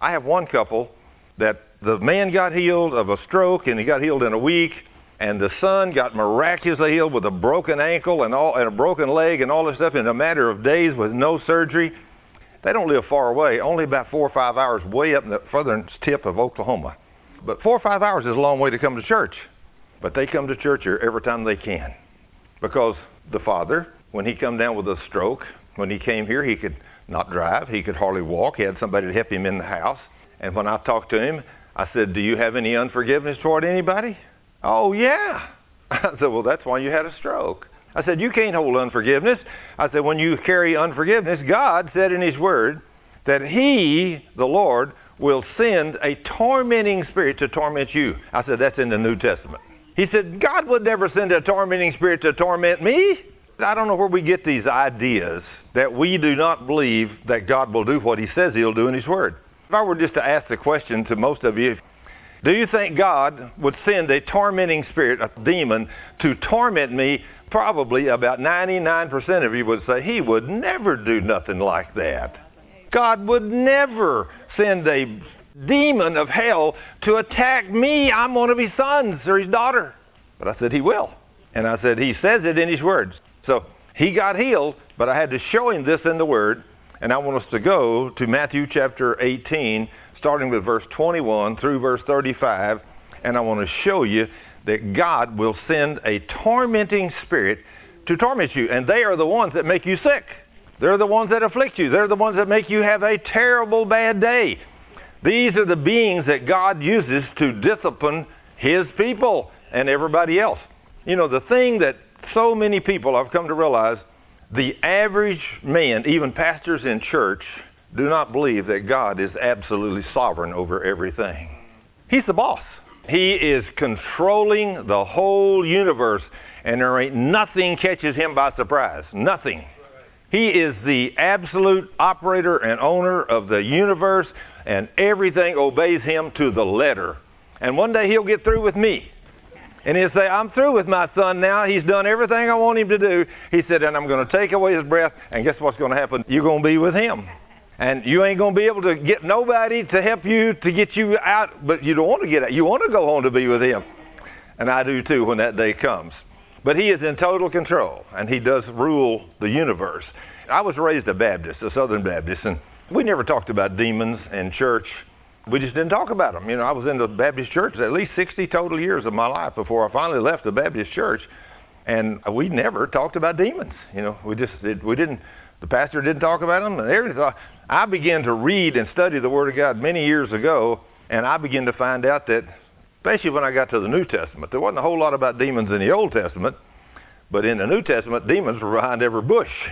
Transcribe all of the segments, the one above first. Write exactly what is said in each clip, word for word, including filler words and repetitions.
I have one couple that the man got healed of a stroke, and he got healed in a week, and the son got miraculously healed with a broken ankle and all and a broken leg and all this stuff in a matter of days with no surgery. They don't live far away, only about four or five hours way up in the southern tip of Oklahoma. But four or five hours is a long way to come to church. But they come to church here every time they can. Because the father, when he come down with a stroke, when he came here, he could not drive. He could hardly walk. He had somebody to help him in the house. And when I talked to him, I said, do you have any unforgiveness toward anybody? Oh, yeah. I said, well, that's why you had a stroke. I said, you can't hold unforgiveness. I said, when you carry unforgiveness, God said in his word that he, the Lord, will send a tormenting spirit to torment you. I said, that's in the New Testament. He said, God would never send a tormenting spirit to torment me. I don't know where we get these ideas that we do not believe that God will do what he says he'll do in his word. If I were just to ask the question to most of you, do you think God would send a tormenting spirit, a demon, to torment me? Probably about ninety-nine percent of you would say he would never do nothing like that. God would never send a demon of hell to attack me. I'm one of his sons or his daughter. But I said he will. And I said he says it in his words. So he got healed, but I had to show him this in the word. And I want us to go to Matthew chapter eighteen, starting with verse twenty-one through verse thirty-five. And I want to show you that God will send a tormenting spirit to torment you. And they are the ones that make you sick. They're the ones that afflict you. They're the ones that make you have a terrible bad day. These are the beings that God uses to discipline his people and everybody else. You know, the thing that so many people I've come to realize, the average man, even pastors in church, do not believe that God is absolutely sovereign over everything. He's the boss. He is controlling the whole universe, and there ain't nothing catches him by surprise. Nothing. He is the absolute operator and owner of the universe, and everything obeys him to the letter. And one day he'll get through with me. And he'll say, I'm through with my son now. He's done everything I want him to do. He said, and I'm going to take away his breath, and guess what's going to happen? You're going to be with him. And you ain't going to be able to get nobody to help you to get you out, but you don't want to get out. You want to go home to be with him. And I do too when that day comes. But he is in total control, and he does rule the universe. I was raised a Baptist, a Southern Baptist, and we never talked about demons in church. We just didn't talk about them. You know, I was in the Baptist church at least sixty total years of my life before I finally left the Baptist church, and we never talked about demons. You know, we just it, we didn't. The pastor didn't talk about them, and everything. I began to read and study the Word of God many years ago, and I began to find out that, especially when I got to the New Testament, there wasn't a whole lot about demons in the Old Testament, but in the New Testament, demons were behind every bush.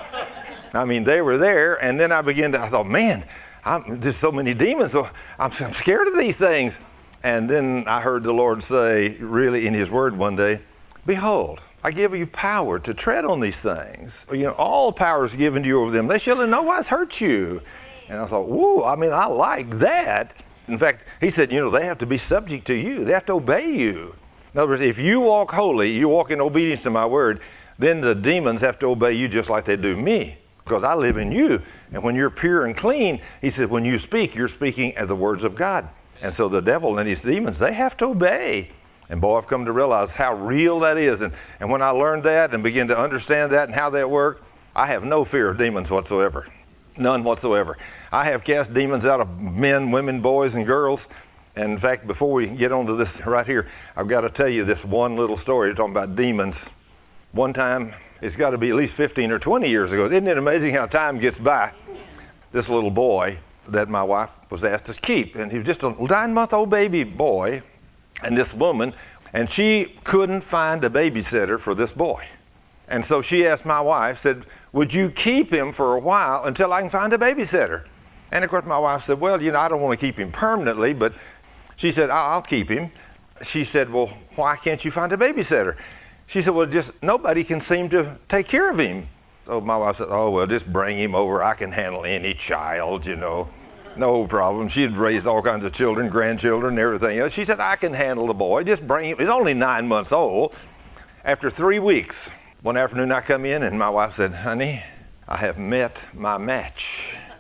I mean, they were there, and then I began to, I thought, man, I'm, there's so many demons, so I'm, I'm scared of these things. And then I heard the Lord say, really in his word one day, behold, I give you power to tread on these things. You know, all power is given to you over them. They shall in no wise hurt you. And I thought, whoa, I mean, I like that. In fact, he said, you know, they have to be subject to you. They have to obey you. In other words, if you walk holy, you walk in obedience to my word, then the demons have to obey you just like they do me. Because I live in you. And when you're pure and clean, he said, when you speak, you're speaking as the words of God. And so the devil and his demons, they have to obey. And boy, I've come to realize how real that is. And, and when I learned that and began to understand that and how that worked, I have no fear of demons whatsoever. None whatsoever. I have cast demons out of men, women, boys, and girls. And in fact, before we get on to this right here, I've got to tell you this one little story talking about demons. One time, it's got to be at least fifteen or twenty years ago. Isn't it amazing how time gets by? This little boy that my wife was asked to keep. And he was just a nine-month-old baby boy. And this woman, and she couldn't find a babysitter for this boy. And so she asked my wife, said, would you keep him for a while until I can find a babysitter? And of course my wife said, well, you know, I don't want to keep him permanently, but she said, I'll keep him. She said, well, why can't you find a babysitter? She said, well, just nobody can seem to take care of him. So my wife said, oh, well, just bring him over. I can handle any child, you know. No problem. She had raised all kinds of children, grandchildren, and everything else. She said, I can handle the boy. Just bring him. He's only nine months old. After three weeks, one afternoon I come in and my wife said, honey, I have met my match.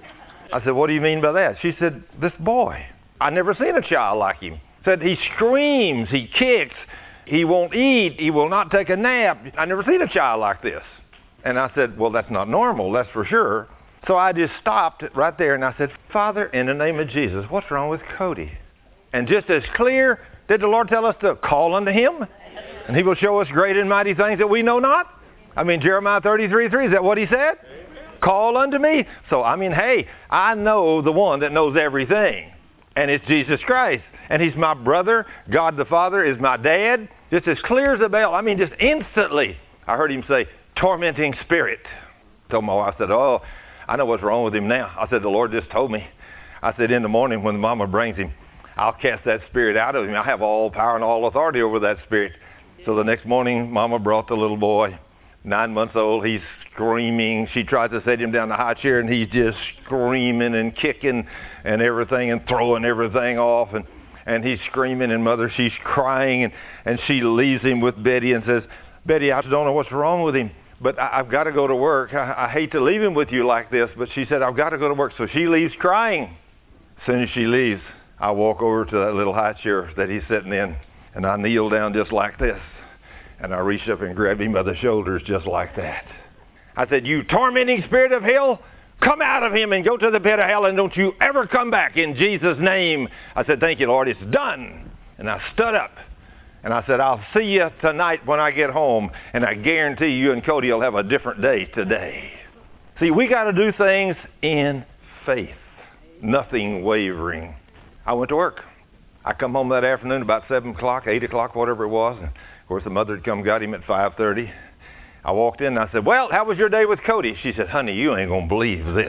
I said, what do you mean by that? She said, this boy. I never seen a child like him. Said he screams, he kicks, he won't eat, he will not take a nap. I never seen a child like this. And I said, well, that's not normal, that's for sure. So I just stopped right there and I said, Father, in the name of Jesus, what's wrong with Cody? And just as clear, did the Lord tell us to call unto him? And he will show us great and mighty things that we know not? I mean, Jeremiah thirty-three three, is that what he said? Amen. Call unto me. So, I mean, hey, I know the one that knows everything. And it's Jesus Christ. And he's my brother. God the Father is my dad. Just as clear as a bell. I mean, just instantly, I heard him say, tormenting spirit. I told my wife, I said, oh, I know what's wrong with him now. I said, the Lord just told me. I said, in the morning when the mama brings him, I'll cast that spirit out of him. I have all power and all authority over that spirit. So the next morning, mama brought the little boy, nine months old. He's screaming. She tried to set him down in the high chair, and he's just screaming and kicking and everything and throwing everything off. And, and he's screaming, and mother, she's crying, and, and she leaves him with Betty and says, Betty, I don't know what's wrong with him, but I, I've got to go to work. I, I hate to leave him with you like this, but she said, I've got to go to work. So she leaves crying. As soon as she leaves, I walk over to that little high chair that he's sitting in, and I kneel down just like this. And I reached up and grabbed him by the shoulders just like that. I said, you tormenting spirit of hell, come out of him and go to the pit of hell, and don't you ever come back in Jesus' name. I said, thank you, Lord, it's done. And I stood up, and I said, I'll see you tonight when I get home, and I guarantee you and Cody will have a different day today. See, we got to do things in faith, nothing wavering. I went to work. I come home that afternoon about seven o'clock, eight o'clock, whatever it was, and of course, the mother had come got him at five thirty. I walked in and I said, well, how was your day with Cody? She said, honey, you ain't going to believe this.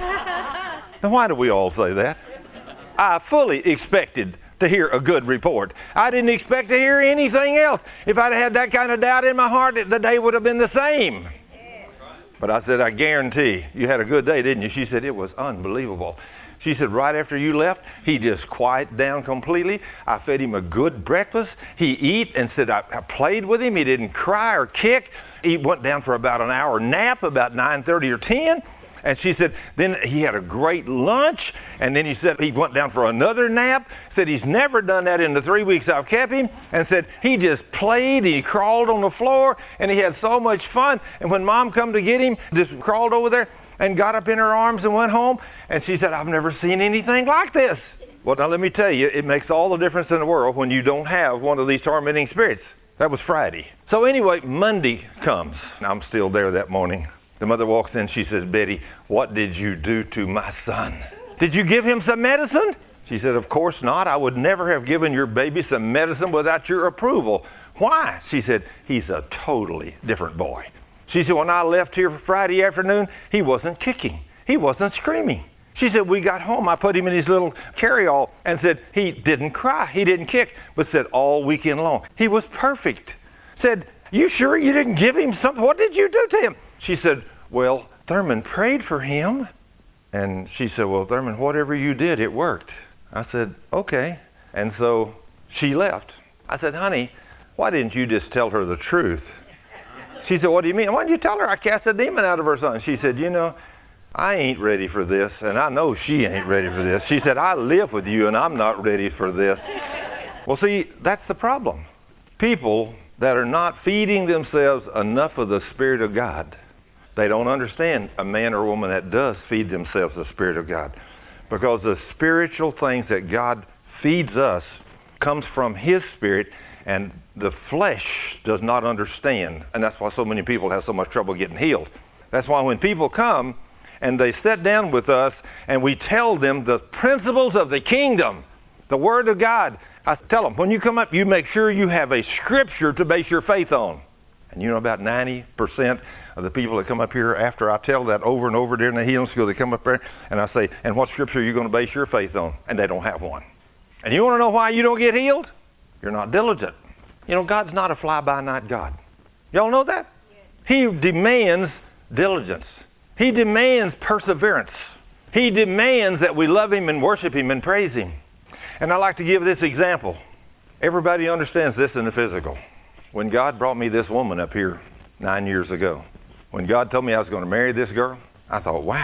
Now, why do we all say that? I fully expected to hear a good report. I didn't expect to hear anything else. If I'd had that kind of doubt in my heart, the day would have been the same. But I said, I guarantee you had a good day, didn't you? She said, it was unbelievable. She said, right after you left, he just quieted down completely. I fed him a good breakfast. He ate and said, I, I played with him. He didn't cry or kick. He went down for about an hour nap, about nine thirty or ten. And she said, then he had a great lunch. And then he said he went down for another nap. Said he's never done that in the three weeks I've kept him. And said he just played. He crawled on the floor. And he had so much fun. And when Mom come to get him, just crawled over there and got up in her arms and went home. And she said, I've never seen anything like this. Well, now let me tell you, it makes all the difference in the world when you don't have one of these tormenting spirits. That was Friday. So anyway, Monday comes. I'm still there that morning. The mother walks in. She says, Betty, what did you do to my son? Did you give him some medicine? She said, of course not. I would never have given your baby some medicine without your approval. Why? She said, he's a totally different boy. She said, when I left here Friday afternoon, he wasn't kicking. He wasn't screaming. She said, we got home. I put him in his little carry-all and said, he didn't cry. He didn't kick, but said all weekend long, he was perfect. Said, you sure you didn't give him something? What did you do to him? She said, well, Thurman prayed for him. And she said, well, Thurman, whatever you did, it worked. I said, okay. And so she left. I said, honey, why didn't you just tell her the truth? She said, what do you mean? Why didn't you tell her I cast a demon out of her son? She said, you know, I ain't ready for this, and I know she ain't ready for this. She said, I live with you, and I'm not ready for this. Well, see, that's the problem. People that are not feeding themselves enough of the Spirit of God, they don't understand a man or woman that does feed themselves the Spirit of God. Because the spiritual things that God feeds us comes from His Spirit, and the flesh does not understand. And that's why so many people have so much trouble getting healed. That's why when people come and they sit down with us and we tell them the principles of the kingdom, the Word of God, I tell them, when you come up, you make sure you have a scripture to base your faith on. And you know, about ninety percent of the people that come up here after I tell that over and over during the healing school, they come up there and I say, and what scripture are you going to base your faith on? And they don't have one. And you want to know why you don't get healed? You're not diligent. You know, God's not a fly-by-night God. Y'all know that? He demands diligence. He demands perseverance. He demands that we love Him and worship Him and praise Him. And I like to give this example. Everybody understands this in the physical. When God brought me this woman up here nine years ago, when God told me I was going to marry this girl, I thought, wow,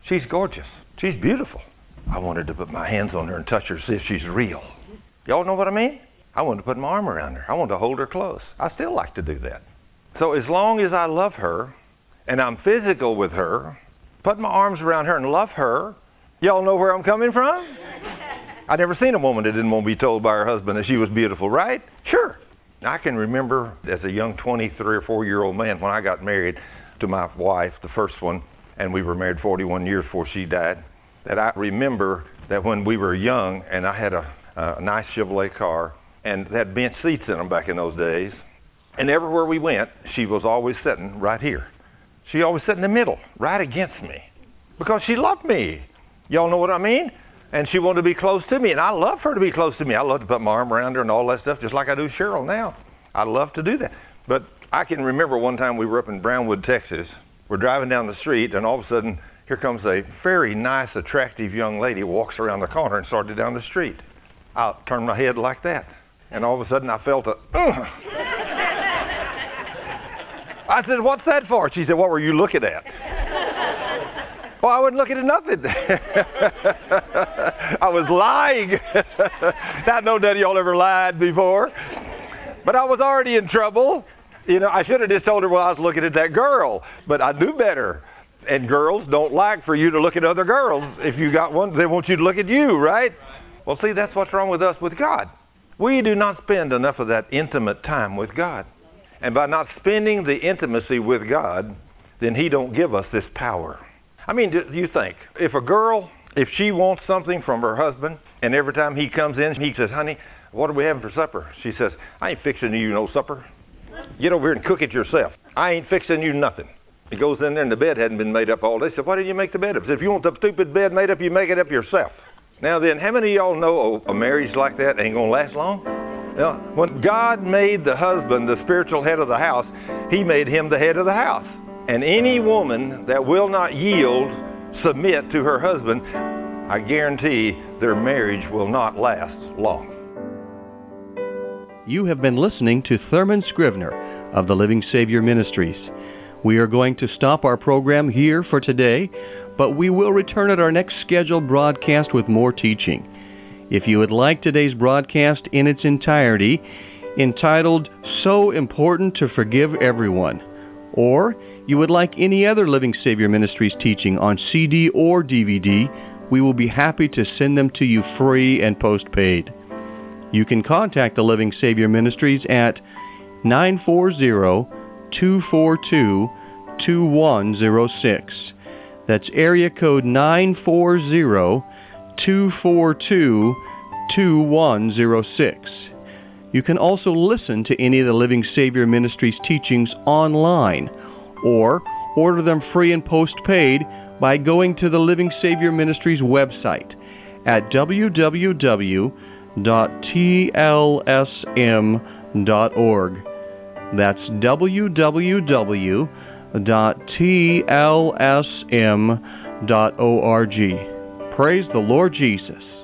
She's gorgeous. She's beautiful. I wanted to put my hands on her and touch her, see if she's real. Y'all know what I mean? I wanted to put my arm around her. I wanted to hold her close. I still like to do that. So as long as I love her and I'm physical with her, put my arms around her and love her, y'all know where I'm coming from? I never seen a woman that didn't want to be told by her husband that she was beautiful, right? Sure. I can remember as a young twenty-three or four year old man when I got married to my wife, the first one, and we were married forty-one years before she died, that I remember that when we were young and I had a, a nice Chevrolet car and they had bench seats in them back in those days, and everywhere we went, she was always sitting right here. She always sat in the middle, right against me, because she loved me. Y'all know what I mean? And she wanted to be close to me, and I love her to be close to me. I love to put my arm around her and all that stuff, just like I do Cheryl now. I love to do that. But I can remember one time we were up in Brownwood, Texas. We're driving down the street, and all of a sudden, here comes a very nice, attractive young lady, walks around the corner and started down the street. I turned my head like that, and all of a sudden I felt a, ugh. I said, "What's that for?" She said, "What were you looking at?" Well, I wasn't looking at nothing. I was lying. I know none of y'all ever lied before. But I was already in trouble. You know, I should have just told her, well, I was looking at that girl. But I knew better. And girls don't like for you to look at other girls. If you got one, they want you to look at you, right? Well, see, that's what's wrong with us with God. We do not spend enough of that intimate time with God. And by not spending the intimacy with God, then He don't give us this power. I mean, do you think, if a girl, if she wants something from her husband, and every time he comes in, he says, "Honey, what are we having for supper?" She says, "I ain't fixing you no supper. Get over here and cook it yourself. I ain't fixing you nothing." He goes in there and the bed hadn't been made up all day. He said, "Why didn't you make the bed up?" He said, "If you want the stupid bed made up, you make it up yourself." Now then, how many of y'all know a marriage like that ain't going to last long? Now, when God made the husband the spiritual head of the house, He made him the head of the house. And any woman that will not yield, submit to her husband, I guarantee their marriage will not last long. You have been listening to Thurman Scrivener of the Living Savior Ministries. We are going to stop our program here for today, but we will return at our next scheduled broadcast with more teaching. If you would like today's broadcast in its entirety, entitled "So Important to Forgive Everyone," or you would like any other Living Savior Ministries teaching on C D or D V D, we will be happy to send them to you free and postpaid. You can contact the Living Savior Ministries at nine four zero, two four two, two one zero six. That's area code nine four zero, two four two, two one zero six. You can also listen to any of the Living Savior Ministries teachings online, or order them free and postpaid by going to the Living Savior Ministries website at w w w dot t l s m dot org. That's w w w dot t l s m dot org. Praise the Lord Jesus.